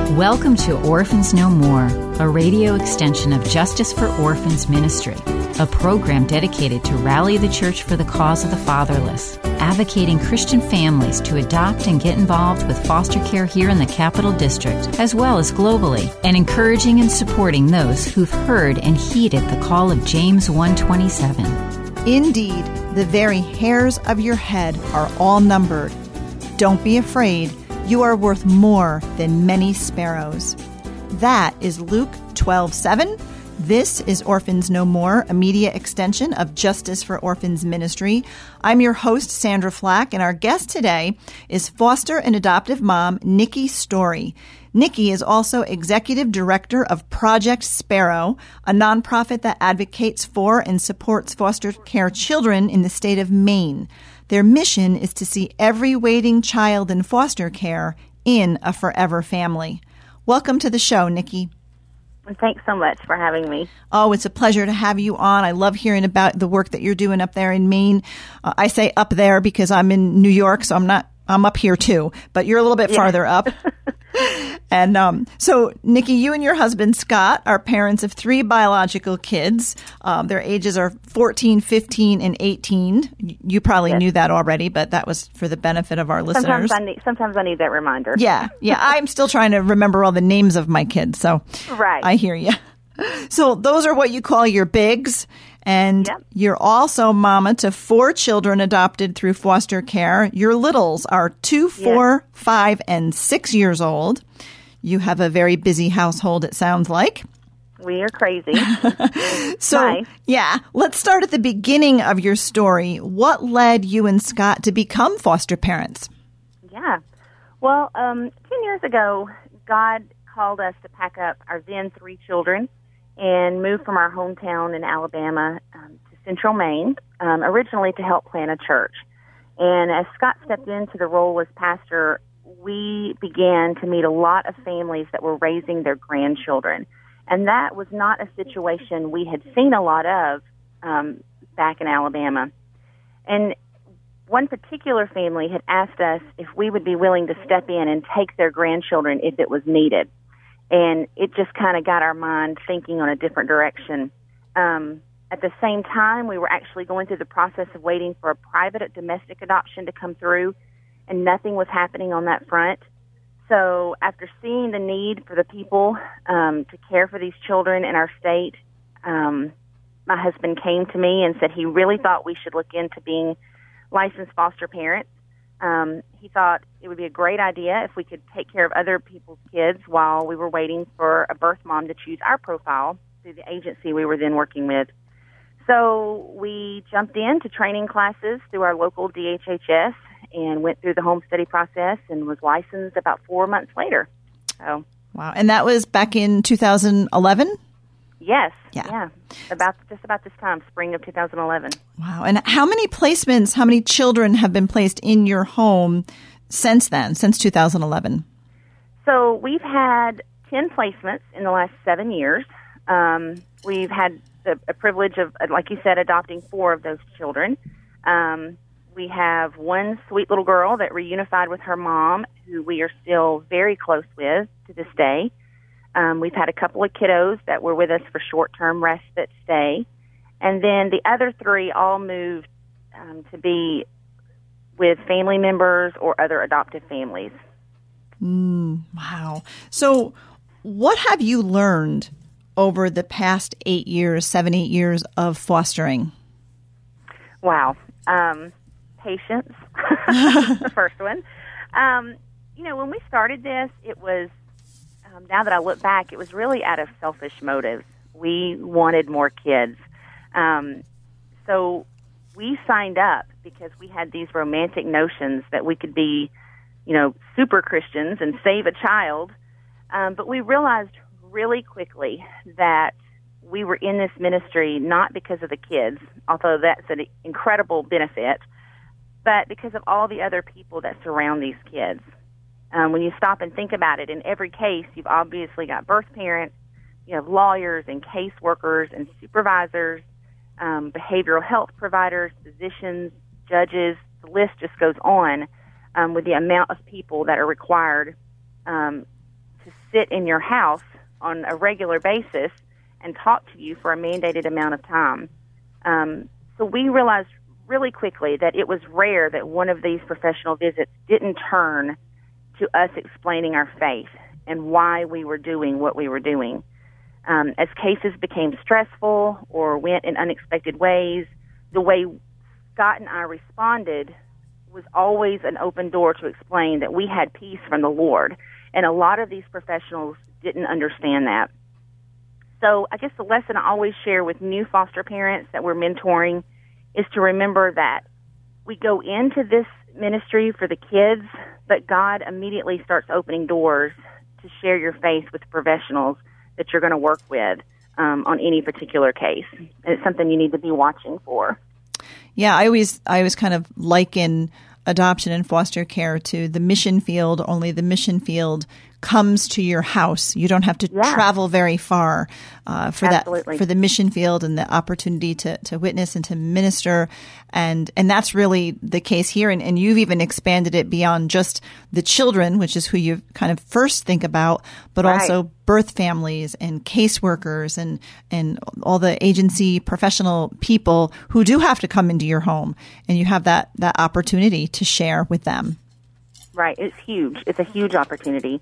Welcome to Orphans No More, a radio extension of Justice for Orphans Ministry, a program dedicated to rally the church for the cause of the fatherless, advocating Christian families to adopt and get involved with foster care here in the Capital District, as well as globally, and encouraging and supporting those who've heard and heeded the call of James 1:27. Indeed, the very hairs of your head are all numbered. Don't be afraid. You are worth more than many sparrows. That is Luke 12:7. This is Orphans No More, a media extension of Justice for Orphans Ministry. I'm your host, Sandra Flack, and our guest today is foster and adoptive mom, Nikki Story. Nikki is also executive director of Project Sparrow, a nonprofit that advocates for and supports foster care children in the state of Maine. Their mission is to see every waiting child in foster care in a forever family. Welcome to the show, Nikki. Thanks so much for having me. Oh, it's a pleasure to have you on. I love hearing about the work that you're doing up there in Maine. I say up there because I'm in New York, so I'm up here too, but you're a little bit farther up. And so, Nikki, you and your husband, Scott, are parents of 3 biological kids. Their ages are 14, 15, and 18. You probably knew that already, but that was for the benefit of our listeners. Sometimes I need that reminder. Yeah. I'm still trying to remember all the names of my kids, so right. I hear you. So those are what you call your bigs. And You're also mama to 4 children adopted through foster care. Your littles are 2, 4, 5, and 6 years old. You have a very busy household, it sounds like. We are crazy. So, let's start at the beginning of your story. What led you and Scott to become foster parents? Yeah. Well, 10 years ago, God called us to pack up our then 3 children and move from our hometown in Alabama to Central Maine, originally to help plant a church. And as Scott stepped into the role as pastor, we began to meet a lot of families that were raising their grandchildren. And that was not a situation we had seen a lot of back in Alabama. And one particular family had asked us if we would be willing to step in and take their grandchildren if it was needed. And it just kind of got our mind thinking on a different direction. At the same time, we were actually going through the process of waiting for a private domestic adoption to come through, and nothing was happening on that front. So after seeing the need for the people to care for these children in our state, my husband came to me and said he really thought we should look into being licensed foster parents. He thought it would be a great idea if we could take care of other people's kids while we were waiting for a birth mom to choose our profile through the agency we were then working with. So we jumped into training classes through our local DHHS and went through the home study process and was licensed about 4 months later. So, wow. And that was back in 2011? Yes. Yeah. About this time, spring of 2011. Wow. And how many placements, how many children have been placed in your home since then, since 2011? So we've had 10 placements in the last 7 years. We've had the privilege of, like you said, adopting 4 of those children. We have one sweet little girl that reunified with her mom, who we are still very close with to this day. We've had a couple of kiddos that were with us for short-term respite stay. And then the other 3 all moved to be with family members or other adoptive families. Wow. So what have you learned over the past 8 years of fostering? Wow. Patience, the first one. When we started this, it was, now that I look back, it was really out of selfish motives. We wanted more kids. So we signed up because we had these romantic notions that we could be, super Christians and save a child. But we realized really quickly that we were in this ministry not because of the kids, although that's an incredible benefit, but because of all the other people that surround these kids. When you stop and think about it, in every case, you've obviously got birth parents, you have lawyers and caseworkers and supervisors, behavioral health providers, physicians, judges. The list just goes on with the amount of people that are required to sit in your house on a regular basis and talk to you for a mandated amount of time. So we realized really quickly that it was rare that one of these professional visits didn't turn to us explaining our faith and why we were doing what we were doing. As cases became stressful or went in unexpected ways, the way Scott and I responded was always an open door to explain that we had peace from the Lord. And a lot of these professionals didn't understand that. So I guess the lesson I always share with new foster parents that we're mentoring is to remember that we go into this ministry for the kids, but God immediately starts opening doors to share your faith with professionals that you're going to work with on any particular case. And it's something you need to be watching for. Yeah, I always kind of liken adoption and foster care to the mission field, only the mission field comes to your house. You don't have to travel very far for the mission field and the opportunity to witness and to minister. And that's really the case here. And you've even expanded it beyond just the children, which is who you kind of first think about, but also birth families and caseworkers and all the agency professional people who do have to come into your home. And you have that opportunity to share with them. Right. It's huge. It's a huge opportunity.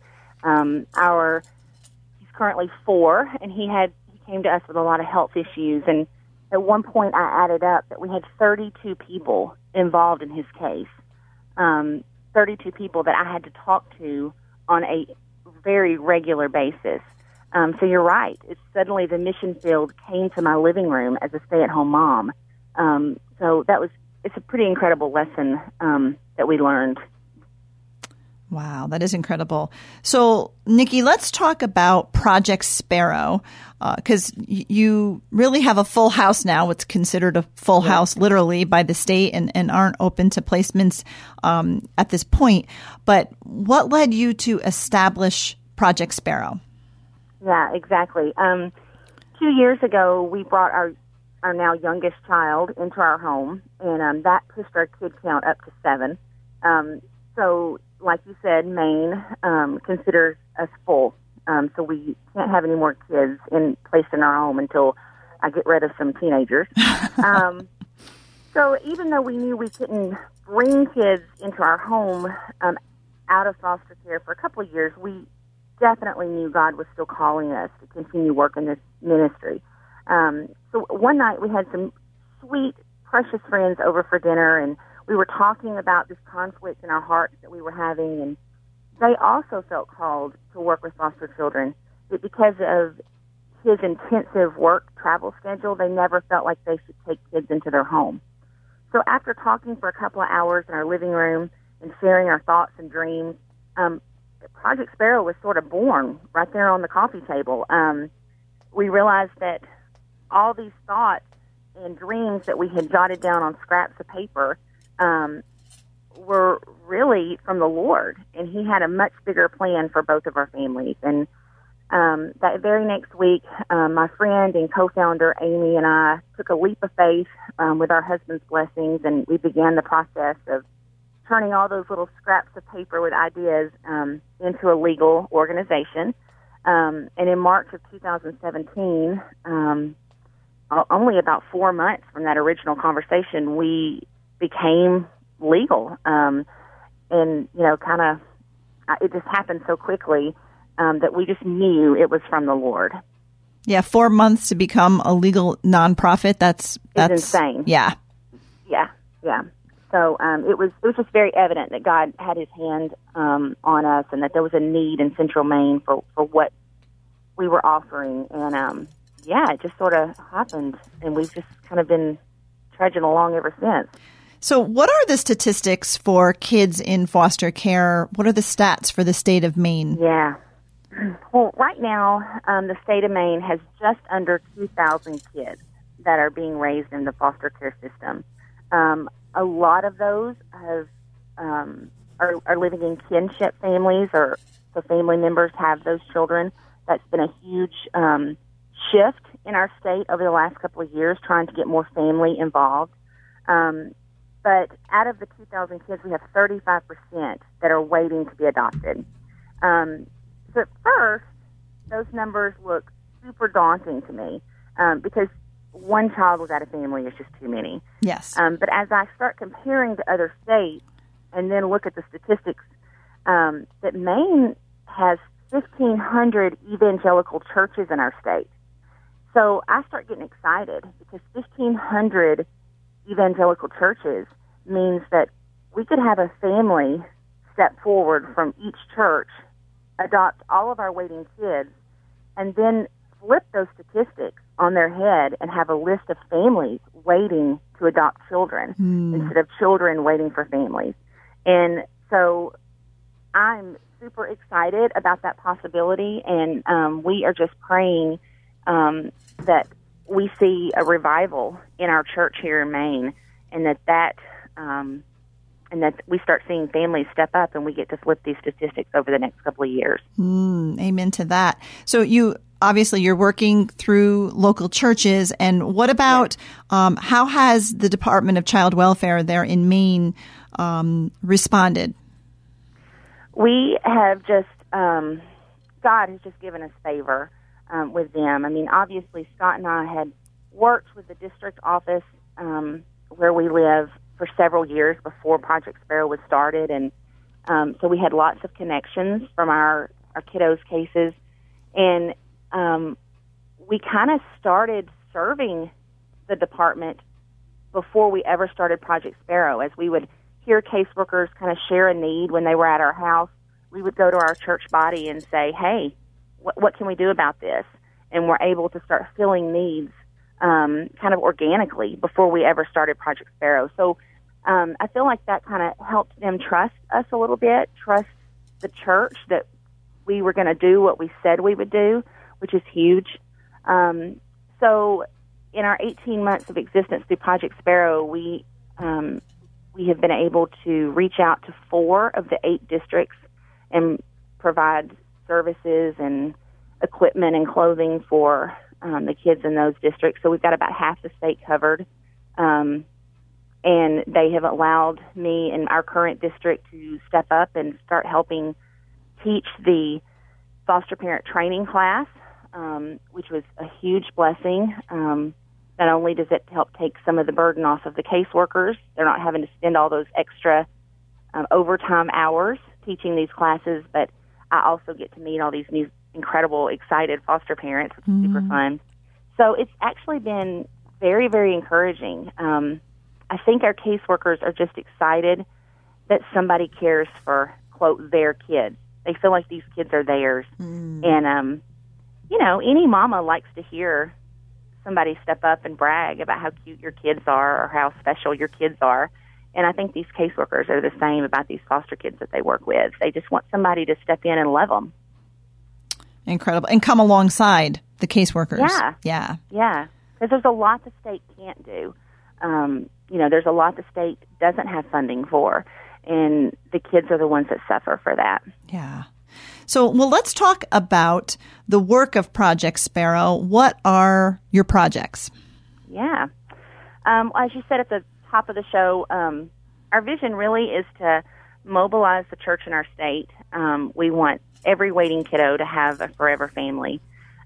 He's currently 4, and he came to us with a lot of health issues. And at one point, I added up that we had 32 people involved in his case. 32 people that I had to talk to on a very regular basis. So you're right. It's suddenly the mission field came to my living room as a stay-at-home mom. So it's a pretty incredible lesson that we learned. Wow, that is incredible. So, Nikki, let's talk about Project Sparrow, because you really have a full house now. It's considered a full house, literally, by the state and aren't open to placements at this point. But what led you to establish Project Sparrow? Yeah, exactly. 2 years ago, we brought our now youngest child into our home, and that pushed our kid count up to 7. So, like you said, Maine considers us full, so we can't have any more kids placed in our home until I get rid of some teenagers. So even though we knew we couldn't bring kids into our home out of foster care for a couple of years, we definitely knew God was still calling us to continue working this ministry. So one night we had some sweet, precious friends over for dinner, and we were talking about this conflict in our hearts that we were having, and they also felt called to work with foster children. But because of his intensive work travel schedule, they never felt like they should take kids into their home. So after talking for a couple of hours in our living room and sharing our thoughts and dreams, Project Sparrow was sort of born right there on the coffee table. We realized that all these thoughts and dreams that we had jotted down on scraps of paper were really from the Lord, and He had a much bigger plan for both of our families. And that very next week, my friend and co-founder Amy and I took a leap of faith with our husband's blessings, and we began the process of turning all those little scraps of paper with ideas into a legal organization. And in March of 2017, only about 4 months from that original conversation, we became legal. And, it just happened so quickly that we just knew it was from the Lord. Yeah, 4 months to become a legal nonprofit. That's insane. Yeah. So it was just very evident that God had His hand on us, and that there was a need in Central Maine for what we were offering. And it just sort of happened, and we've just kind of been trudging along ever since. So what are the statistics for kids in foster care? What are the stats for the state of Maine? Yeah. Well, right now, the state of Maine has just under 2,000 kids that are being raised in the foster care system. A lot of those are living in kinship families, or the family members have those children. That's been a huge shift in our state over the last couple of years, trying to get more family involved. But out of the 2,000 kids, we have 35% that are waiting to be adopted. So at first, those numbers look super daunting to me because one child without a family is just too many. Yes. But as I start comparing to other states and then look at the statistics, that Maine has 1,500 evangelical churches in our state. So I start getting excited because 1,500 evangelical churches means that we could have a family step forward from each church, adopt all of our waiting kids, and then flip those statistics on their head and have a list of families waiting to adopt children instead of children waiting for families. And so I'm super excited about that possibility, and we are just praying that we see a revival in our church here in Maine, and that we start seeing families step up, and we get to flip these statistics over the next couple of years. Amen to that. So you're working through local churches, and what about how has the Department of Child Welfare there in Maine responded? We have just, God has just given us favor with them. I mean, obviously, Scott and I had worked with the district office where we live for several years before Project Sparrow was started, and so we had lots of connections from our kiddos' cases, and we kind of started serving the department before we ever started Project Sparrow. As we would hear caseworkers kind of share a need when they were at our house, we would go to our church body and say, hey, what can we do about this? And we're able to start filling needs kind of organically before we ever started Project Sparrow. So I feel like that kind of helped them trust us a little bit, trust the church that we were going to do what we said we would do, which is huge. So in our 18 months of existence through Project Sparrow, we have been able to reach out to 4 of the 8 districts and provide services and equipment and clothing for the kids in those districts. So we've got about half the state covered. And they have allowed me in our current district to step up and start helping teach the foster parent training class, which was a huge blessing. Not only does it help take some of the burden off of the caseworkers, they're not having to spend all those extra overtime hours teaching these classes, but I also get to meet all these new, incredible, excited foster parents, which is super fun. So it's actually been very, very encouraging. I think our caseworkers are just excited that somebody cares for, quote, their kids. They feel like these kids are theirs. And, any mama likes to hear somebody step up and brag about how cute your kids are or how special your kids are. And I think these caseworkers are the same about these foster kids that they work with. They just want somebody to step in and love them. Incredible. And come alongside the caseworkers. Yeah. Because there's a lot the state can't do. There's a lot the state doesn't have funding for. And the kids are the ones that suffer for that. Yeah. So, let's talk about the work of Project Sparrow. What are your projects? Yeah. As you said at the top of the show, our vision really is to mobilize the church in our state. We want every waiting kiddo to have a forever family.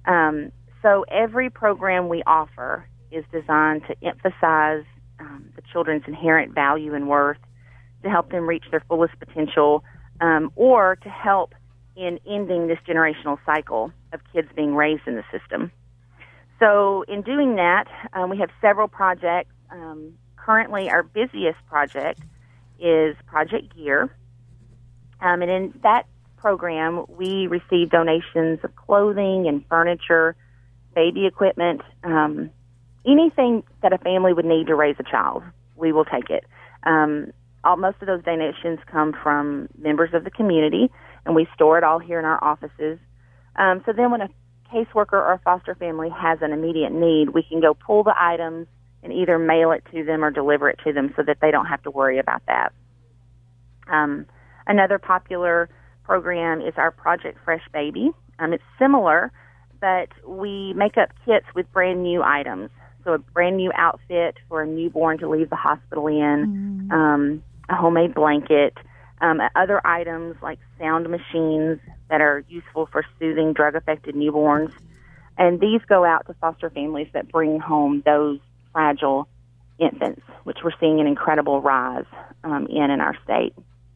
So every program we offer is designed to emphasize the children's inherent value and worth, to help them reach their fullest potential, or to help in ending this generational cycle of kids being raised in the system. So in doing that, we have several projects. Currently, our busiest project is Project Gear. And in that program, we receive donations of clothing and furniture, baby equipment, anything that a family would need to raise a child. We will take it. Most of those donations come from members of the community, and we store it all here in our offices. So then when a caseworker or a foster family has an immediate need, we can go pull the items and either mail it to them or deliver it to them so that they don't have to worry about that. Another popular program is our Project Fresh Baby. It's similar, but we make up kits with brand new items. So a brand new outfit for a newborn to leave the hospital in, a homemade blanket, other items like sound machines, that are useful for soothing drug-affected newborns. And these go out to foster families that bring home those fragile infants, which we're seeing an incredible rise in our state.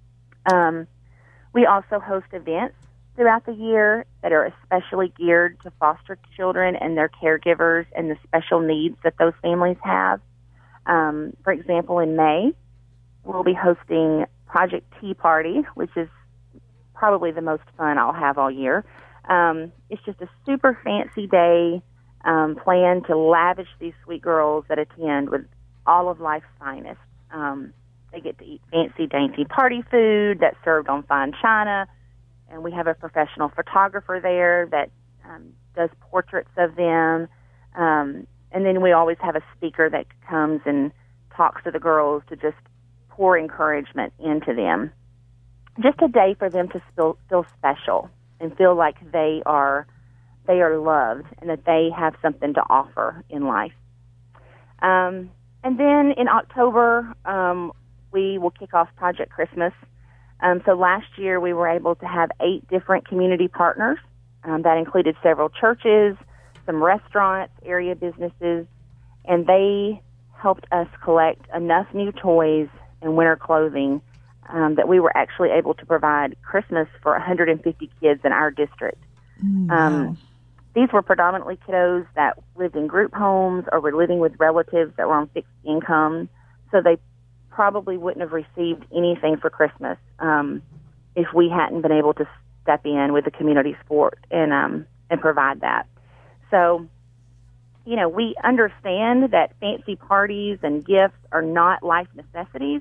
We also host events throughout the year that are especially geared to foster children and their caregivers and the special needs that those families have. For example, in May, we'll be hosting Project Tea Party, which is probably the most fun I'll have all year. It's just a super fancy day planned to lavish these sweet girls that attend with all of life's finest. They get to eat fancy, dainty party food that's served on fine china, and we have a professional photographer there that does portraits of them. And then we always have a speaker that comes and talks to the girls to just pour encouragement into them. Just a day for them to feel special and feel like they are loved and that they have something to offer in life. And then in October, we will kick off Project Christmas. So last year we were able to have 8 different community partners. That included several churches, some restaurants, area businesses, and they helped us collect enough new toys and winter clothing that we were actually able to provide Christmas for 150 kids in our district. Wow. These were predominantly kiddos that lived in group homes or were living with relatives that were on fixed income, so they probably wouldn't have received anything for Christmas if we hadn't been able to step in with the community support and provide that. So, you know, we understand that fancy parties and gifts are not life necessities,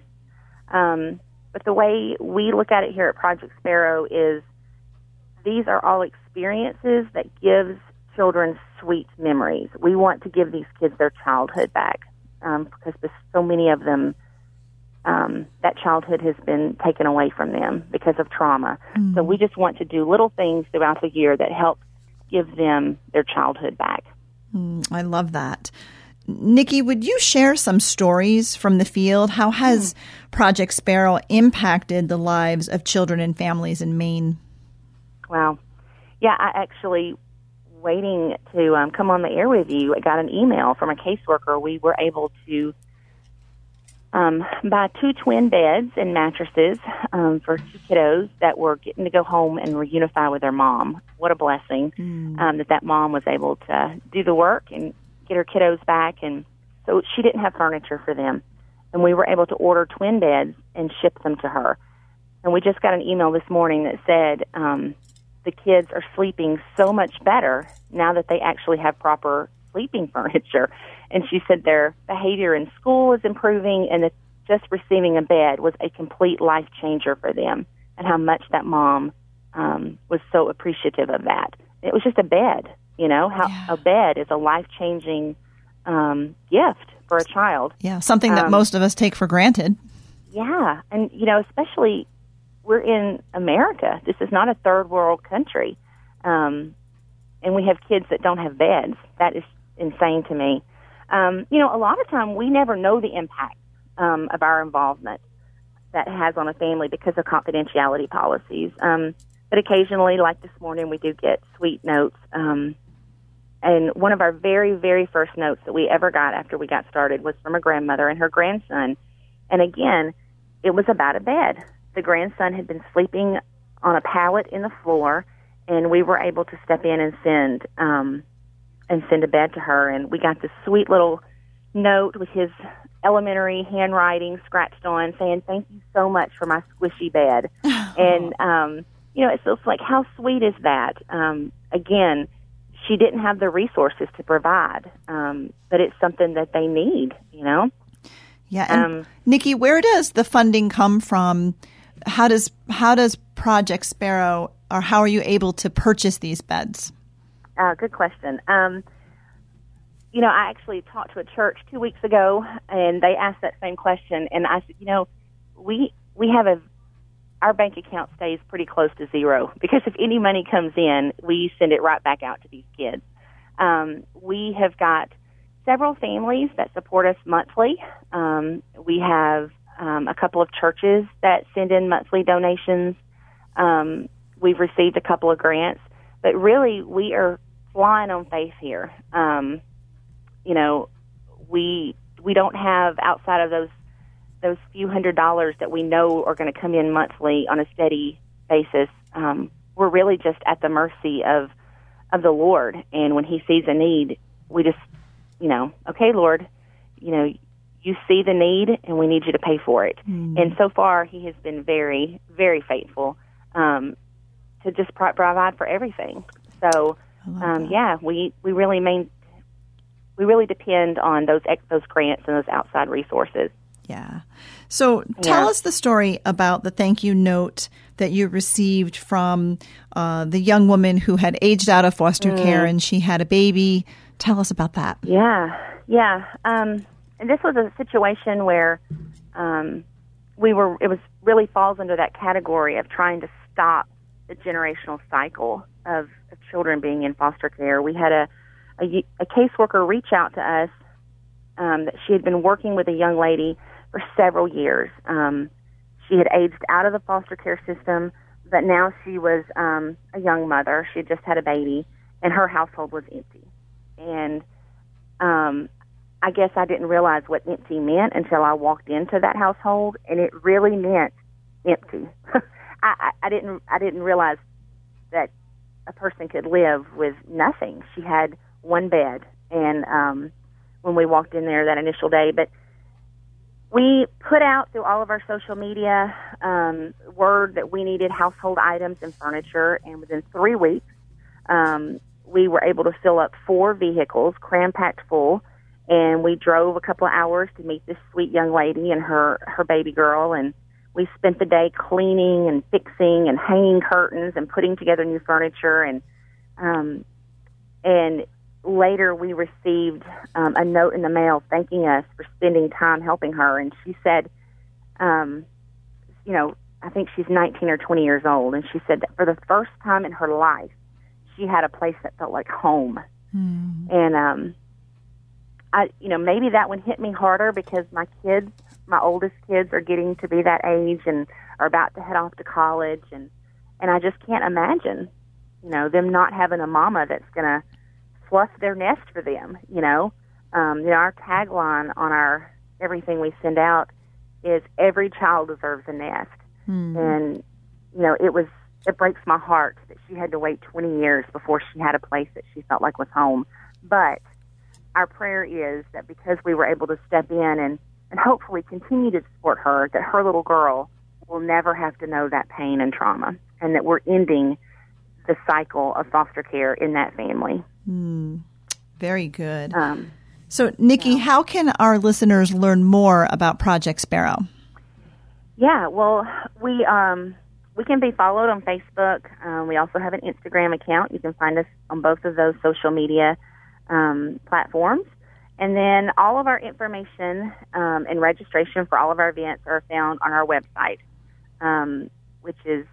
but the way we look at it here at Project Sparrow is these are all experiences that gives children sweet memories. We want to give these kids their childhood back because so many of them, that childhood has been taken away from them because of trauma. Mm. So we just want to do little things throughout the year that help give them their childhood back. I love that. Nikki, would you share some stories from the field? How has Project Sparrow impacted the lives of children and families in Maine? Wow. Yeah, I actually, waiting to come on the air with you, I got an email from a caseworker. We were able to buy 2 twin beds and mattresses for 2 kiddos that were getting to go home and reunify with their mom. What a blessing that mom was able to do the work and get her kiddos back. And so she didn't have furniture for them. And we were able to order twin beds and ship them to her. And we just got an email this morning that said the kids are sleeping so much better now that they actually have proper sleeping furniture. And she said their behavior in school is improving and that just receiving a bed was a complete life changer for them, and how much that mom was so appreciative of that. It was just a bed, you know, how a bed is a life-changing gift for a child. Yeah, something that most of us take for granted. Yeah, and, you know, especially we're in America. This is not a third world country. And we have kids that don't have beds. That is insane to me. You know, a lot of time we never know the impact of our involvement that it has on a family because of confidentiality policies. But occasionally, like this morning, we do get sweet notes. And one of our very, very first notes that we ever got after we got started was from a grandmother and her grandson. And again, it was about a bed. The grandson had been sleeping on a pallet in the floor, and we were able to step in and send a bed to her. And we got this sweet little note with his elementary handwriting scratched on saying, "Thank you so much for my squishy bed." And, you know, it's just like, how sweet is that? Again, she didn't have the resources to provide, but it's something that they need, you know? Yeah. And Nikki, where does the funding come from? How does Project Sparrow, or how are you able to purchase these beds? Good question. You know, I actually talked to a church 2 weeks ago, and they asked that same question. And I said, you know, we have our bank account stays pretty close to zero because if any money comes in, we send it right back out to these kids. We have got several families that support us monthly. We have a couple of churches that send in monthly donations. we've received a couple of grants, but really we are flying on faith here. We don't have, outside of those few $100s that we know are going to come in monthly on a steady basis. We're really just at the mercy of the Lord, and when He sees a need, we just, okay, Lord, you see the need, and we need you to pay for it. And so far, He has been very, very faithful to just provide for everything. So, we really depend on those grants and those outside resources. Yeah. So tell us the story about the thank you note that you received from the young woman who had aged out of foster care and she had a baby. Tell us about that. Yeah. And this was a situation where it really falls under that category of trying to stop the generational cycle of children being in foster care. We had a caseworker reach out to us that she had been working with a young lady for several years. She had aged out of the foster care system, but now she was a young mother. She had just had a baby, and her household was empty. And I guess I didn't realize what empty meant until I walked into that household, and it really meant empty. I didn't realize that a person could live with nothing. She had one bed, and when we walked in there that initial day, but we put out through all of our social media word that we needed household items and furniture, and within 3 weeks, we were able to fill up 4 vehicles, cram-packed full, and we drove a couple of hours to meet this sweet young lady and her baby girl, and we spent the day cleaning and fixing and hanging curtains and putting together new furniture, and later we received a note in the mail thanking us for spending time helping her. And she said, I think she's 19 or 20 years old, and she said that for the first time in her life, she had a place that felt like home. And maybe that one hit me harder because my oldest kids are getting to be that age and are about to head off to college, and I just can't imagine, them not having a mama that's going to fluff their nest for them. Our tagline on our everything we send out is every child deserves a nest. And it breaks my heart that she had to wait 20 years before she had a place that she felt like was home. But our prayer is that because we were able to step in and hopefully continue to support her, that her little girl will never have to know that pain and trauma, and that we're ending the cycle of foster care in that family. Very good. So, Nikki, how can our listeners learn more about Project Sparrow? Yeah, well, we can be followed on Facebook. We also have an Instagram account. You can find us on both of those social media platforms. And then all of our information and registration for all of our events are found on our website, which is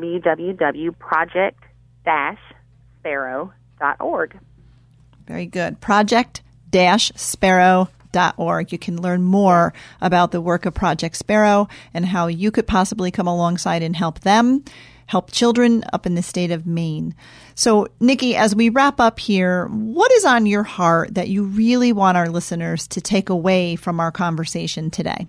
www.project-sparrow.org. Very good. Project-sparrow.org. You can learn more about the work of Project Sparrow and how you could possibly come alongside and help them, help children up in the state of Maine. So, Nikki, as we wrap up here, what is on your heart that you really want our listeners to take away from our conversation today?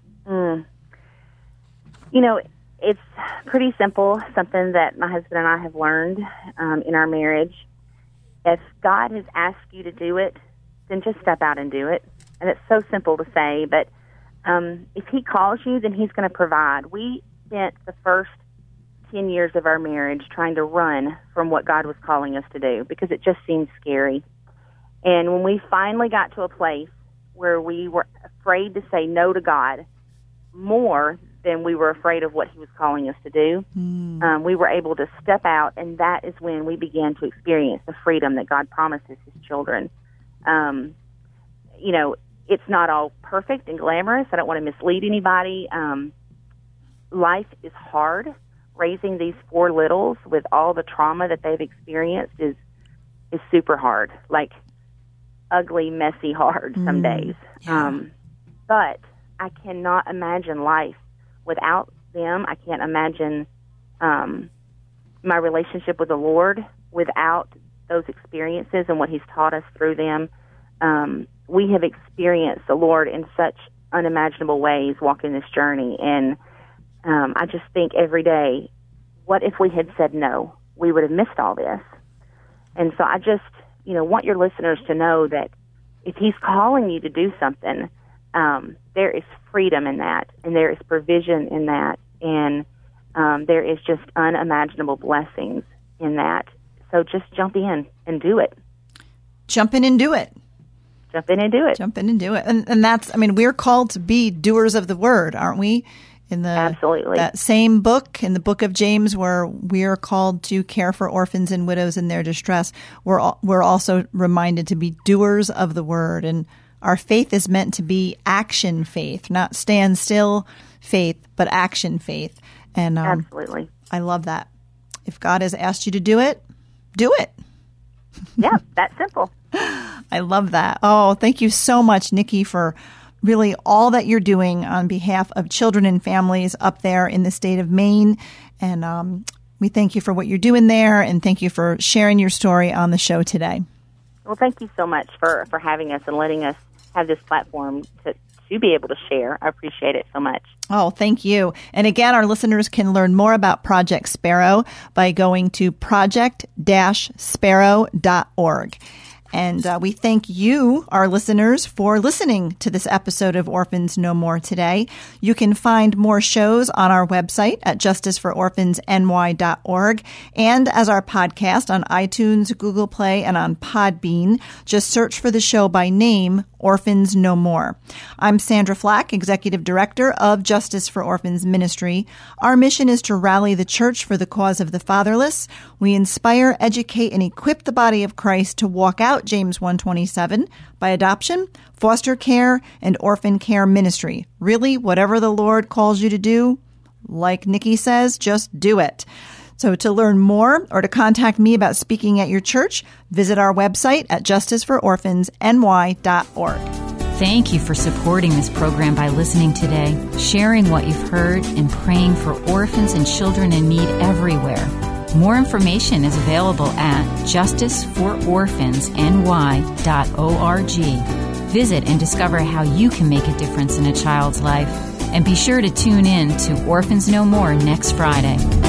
It's pretty simple, something that my husband and I have learned in our marriage. If God has asked you to do it, then just step out and do it. And it's so simple to say, but if He calls you, then He's going to provide. We spent the first 10 years of our marriage trying to run from what God was calling us to do because it just seemed scary. And when we finally got to a place where we were afraid to say no to God more than we were afraid of what He was calling us to do, we were able to step out, and that is when we began to experience the freedom that God promises His children. It's not all perfect and glamorous. I don't want to mislead anybody. Life is hard. Raising these 4 littles with all the trauma that they've experienced is super hard, like ugly, messy hard some days. Yeah. But I cannot imagine life without them. I can't imagine my relationship with the Lord without those experiences and what He's taught us through them. We have experienced the Lord in such unimaginable ways walking this journey. And I just think every day, what if we had said no? We would have missed all this. And so I just, want your listeners to know that if He's calling you to do something, there is freedom in that, and there is provision in that, and there is just unimaginable blessings in that. So just jump in and do it. Jump in and do it. Jump in and do it. Jump in and do it. And that's, we're called to be doers of the word, aren't we? Absolutely. That same book, in the book of James, where we are called to care for orphans and widows in their distress, we're also reminded to be doers of the word. And our faith is meant to be action faith, not stand still faith, but action faith. And absolutely. I love that. If God has asked you to do it, do it. Yeah, that's simple. I love that. Oh, thank you so much, Nikki, for really all that you're doing on behalf of children and families up there in the state of Maine. And we thank you for what you're doing there, and thank you for sharing your story on the show today. Well, thank you so much for having us and letting us have this platform to be able to share. I appreciate it so much. Oh, thank you. And again, our listeners can learn more about Project Sparrow by going to project-sparrow.org. And we thank you, our listeners, for listening to this episode of Orphans No More today. You can find more shows on our website at justicefororphansny.org and as our podcast on iTunes, Google Play, and on Podbean. Just search for the show by name, Orphans No More. I'm Sandra Flack, Executive Director of Justice for Orphans Ministry. Our mission is to rally the church for the cause of the fatherless. We inspire, educate, and equip the body of Christ to walk out James 1:27 by adoption, foster care, and orphan care ministry. Really, whatever the Lord calls you to do, like Nikki says, just do it. So to learn more or to contact me about speaking at your church, visit our website at justicefororphansny.org. Thank you for supporting this program by listening today, sharing what you've heard, and praying for orphans and children in need everywhere. More information is available at justicefororphansny.org. Visit and discover how you can make a difference in a child's life. And be sure to tune in to Orphans No More next Friday.